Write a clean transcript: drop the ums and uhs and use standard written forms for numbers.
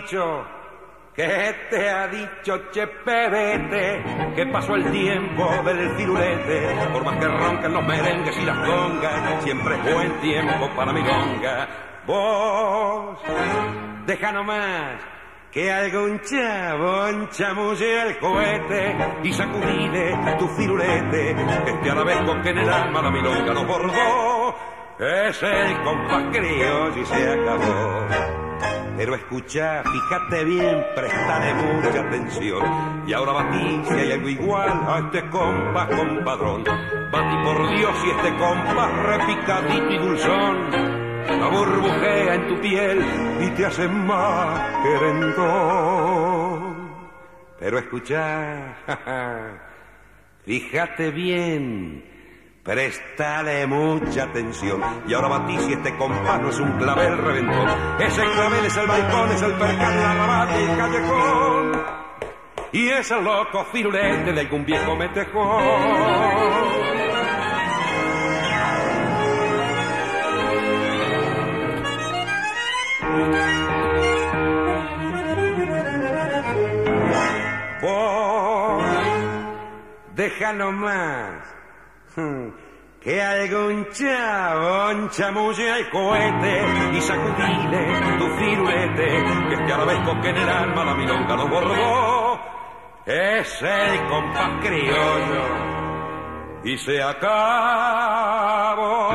dicho? ¿Qué te ha dicho, che pebete? Que pasó el tiempo del firulete. Por más que ronquen los merengues y las congas, siempre es buen tiempo para milonga. Vos, deja nomás que algún chabón chamulle el cohete y sacudile tu firulete. Este arabesco que en el alma la milonga nos bordó es el compás criollo y se acabó. Pero escucha, fíjate bien, prestale mucha atención. Y ahora batí si hay algo igual a este compás compadrón. Batí por Dios si este compás repicadito y dulzón la burbujea en tu piel y te hace más querendón. Pero escucha, fíjate bien, préstale mucha atención. Y ahora batí si este compás no es un clavel reventón. Ese clavel es el balcón, es el percal, la rabata y el callejón. Y es el loco firulete de algún viejo metejón. Vos, deja nomás que algún chabón chamulle al cohete y sacudile tu firulete, que este arabesco que en el alma la milonga lo bordó es el compás criollo y se acabó.